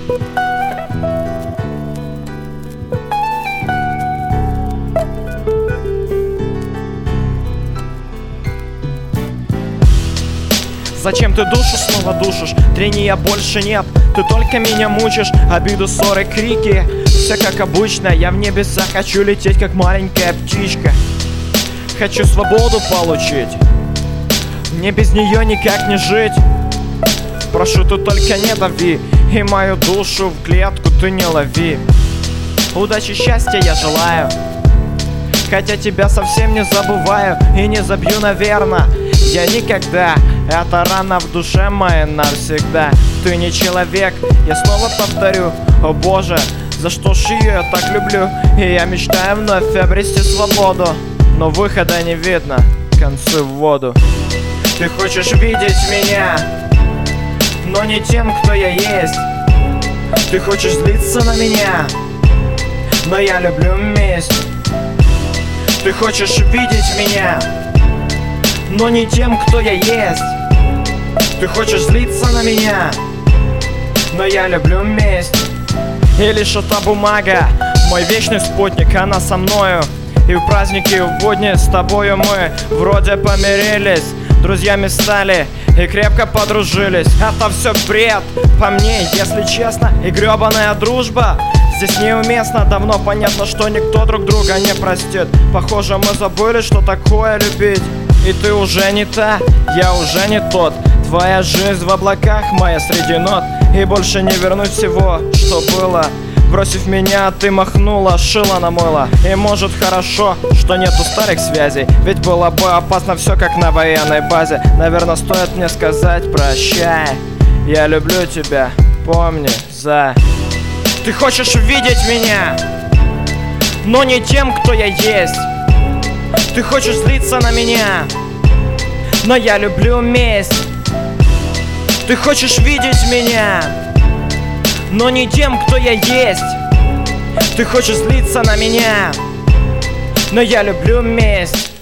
Зачем ты душу снова душишь? Трения больше нет, ты только меня мучишь. Обиду, ссоры, крики, все как обычно. Я в небеса хочу лететь, как маленькая птичка. Хочу свободу получить, мне без нее никак не жить. Прошу, ты только не дави, и мою душу в клетку ты не лови. Удачи, счастья я желаю, хотя тебя совсем не забываю и не забью, наверно, я никогда. Это рана в душе моей навсегда. Ты не человек, я снова повторю. О боже, за что ж ее я так люблю? И я мечтаю вновь обрести свободу, но выхода не видно, концы в воду. Ты хочешь видеть меня, но не тем, кто я есть. Ты хочешь злиться на меня, но я люблю месть. Ты хочешь видеть меня, но не тем, кто я есть. Ты хочешь злиться на меня, но я люблю месть. И лишь эта бумага, мой вечный спутник, она со мною. И в праздники, и в будни с тобою мы вроде помирились, друзьями стали и крепко подружились. Это все бред, по мне, если честно, и гребаная дружба здесь неуместно. Давно понятно, что никто друг друга не простит. Похоже, мы забыли, что такое любить. И ты уже не та, я уже не тот. Твоя жизнь в облаках, моя среди нот. И больше не вернуть всего, что было. Бросив меня, ты махнула, шила намыла. И может хорошо, что нету старых связей, ведь было бы опасно все как на военной базе. Наверное, стоит мне сказать прощай. Я люблю тебя, помни, Ты хочешь видеть меня, но не тем, кто я есть. Ты хочешь злиться на меня, но я люблю месть. Ты хочешь видеть меня, но не тем, кто я есть. Ты хочешь злиться на меня, но я люблю месть.